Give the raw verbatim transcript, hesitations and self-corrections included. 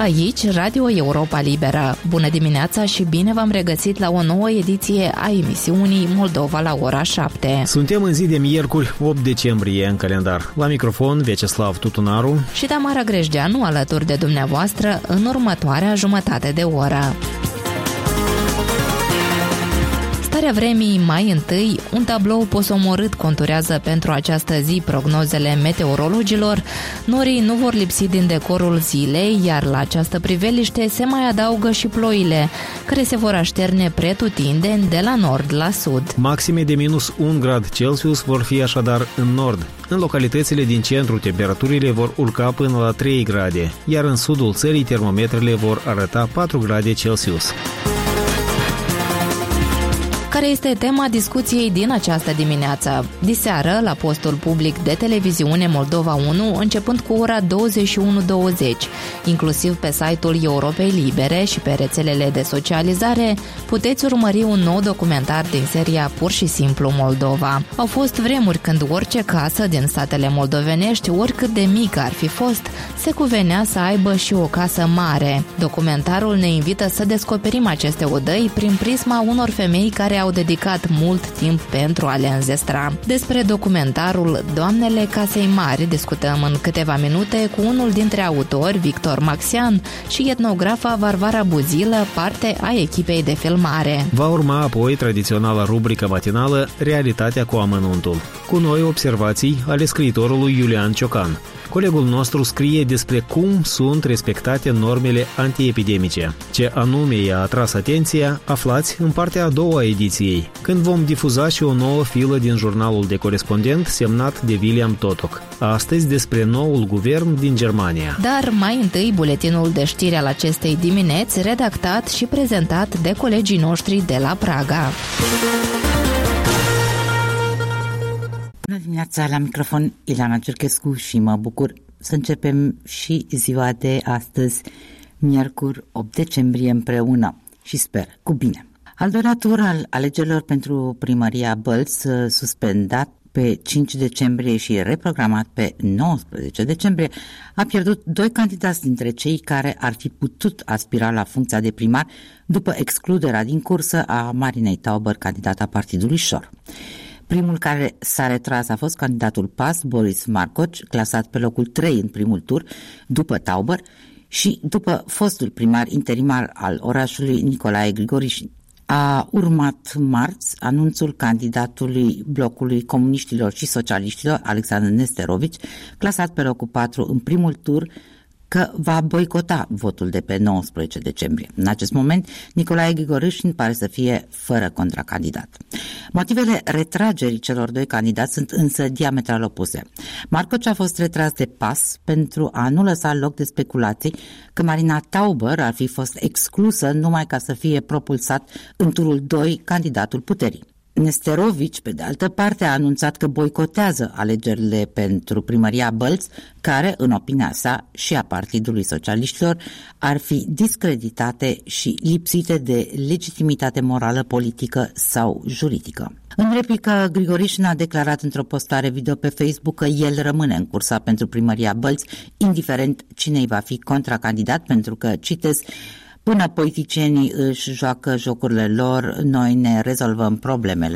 Aici, Radio Europa Liberă. Bună dimineața și bine v-am regăsit la o nouă ediție a emisiunii Moldova la ora șapte. Suntem în zi de miercuri, opt decembrie în calendar. La microfon, Vyacheslav Tutunaru și Tamara Grejdeanu alături de dumneavoastră în următoarea jumătate de oră. Starea vremii mai întâi, un tablou posomorât conturează pentru această zi prognozele meteorologilor. Norii nu vor lipsi din decorul zilei, iar la această priveliște se mai adaugă și ploile, care se vor așterne pretutindeni de la nord la sud. Maxime de minus un grad Celsius vor fi așadar în nord. În localitățile din centru, temperaturile vor urca până la trei grade, iar în sudul țării termometrele vor arăta patru grade Celsius. Care este tema discuției din această dimineață? Diseară, la postul public de televiziune Moldova unu, începând cu ora douăzeci și unu douăzeci, inclusiv pe site-ul Europei Libere și pe rețelele de socializare, puteți urmări un nou documentar din seria Pur și simplu Moldova. Au fost vremuri când orice casă din statele moldovenești, oricât de mică ar fi fost, se cuvenea să aibă și o casă mare. Documentarul ne invită să descoperim aceste odăi prin prisma unor femei care au dedicat mult timp pentru a le înzestra. Despre documentarul Doamnele Casei Mari discutăm în câteva minute cu unul dintre autori, Victor Maxian, și etnografa Varvara Buzilă, parte a echipei de filmare. Va urma apoi tradiționala rubrică matinală Realitatea cu amănuntul, cu noi observații ale scriitorului Iulian Ciocan. Colegul nostru scrie despre cum sunt respectate normele antiepidemice. Ce anume i-a atras atenția, aflați în partea a doua a ediției, când vom difuza și o nouă filă din jurnalul de corespondent semnat de William Totok. Astăzi despre noul guvern din Germania. Dar mai întâi buletinul de știri al acestei dimineți, redactat și prezentat de colegii noștri de la Praga. Bună dimineața, la microfon Ilana Cerchescu și mă bucur să începem și ziua de astăzi, miercuri opt decembrie, împreună și sper cu bine. Al doilea tur al alegerilor pentru primăria Bălți, suspendat pe cinci decembrie și reprogramat pe nouăsprezece decembrie, a pierdut doi candidați dintre cei care ar fi putut aspira la funcția de primar după excluderea din cursă a Marinei Tauber, candidata partidului Șor. Primul care s-a retras a fost candidatul P A S, Boris Marcoci, clasat pe locul trei în primul tur, după Tauber, și după fostul primar interimar al orașului Nicolae Grigorișin. A urmat marți anunțul candidatului blocului comuniștilor și socialiștilor, Alexandru Nesterovici, clasat pe locul patru în primul tur, că va boicota votul de pe nouăsprezece decembrie. În acest moment, Nicolae Grigorișin pare să fie fără contracandidat. Motivele retragerii celor doi candidați sunt însă diametral opuse. Marcoci a fost retras de P A S pentru a nu lăsa loc de speculații că Marina Tauber ar fi fost exclusă numai ca să fie propulsat în turul doi candidatul puterii. Nesterovici, pe de altă parte, a anunțat că boicotează alegerile pentru primăria Bălți, care, în opinia sa și a Partidului Socialiștilor, ar fi discreditate și lipsite de legitimitate morală, politică sau juridică. În replică, Grigorișin a declarat într-o postare video pe Facebook că el rămâne în cursa pentru primăria Bălți, indiferent cine îi va fi contracandidat, pentru că, citez, până politicienii își joacă jocurile lor, noi ne rezolvăm problemele.